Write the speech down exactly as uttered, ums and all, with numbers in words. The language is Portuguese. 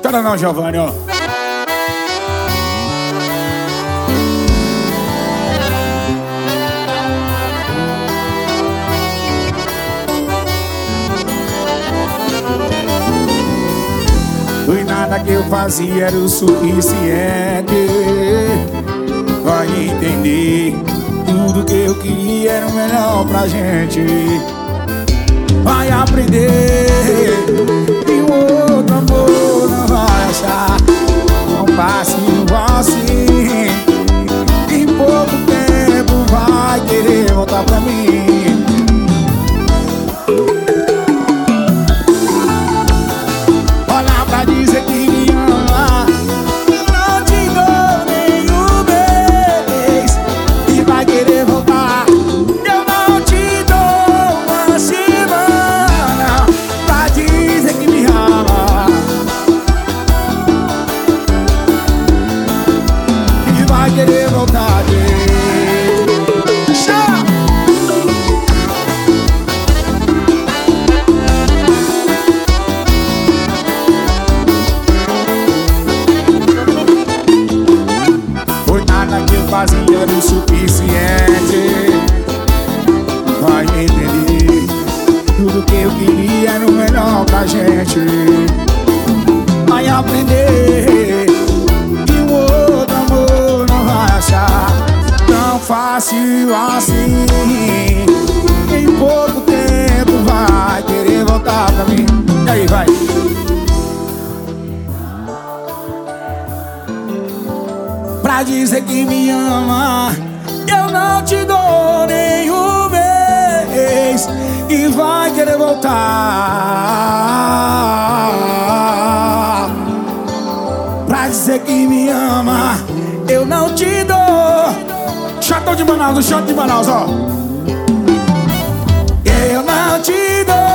Chora não, Giovanni, ó. Foi nada que eu fazia, era o suficiente. Vai entender, tudo que eu queria era o melhor pra gente. Vai aprender que o outro amor não vai achar tão fácil assim. Em pouco tempo vai querer voltar pra mim. Olha pra dizer que me ama, não te dou nenhum beijo e vai querer voltar. Eu não te dou uma semana pra dizer que me ama e vai querer voltar. Fazia era o suficiente. Vai entender, tudo que eu queria era o melhor pra gente. Vai aprender que um outro amor não vai achar tão fácil assim. Em pouco tempo vai querer voltar pra mim. E aí, vai. Pra dizer que me ama, eu não te dou nenhum beijo e vai querer voltar. Pra dizer que me ama, eu não te dou. Chatão de Manaus, o chato de Manaus, ó. Eu não te dou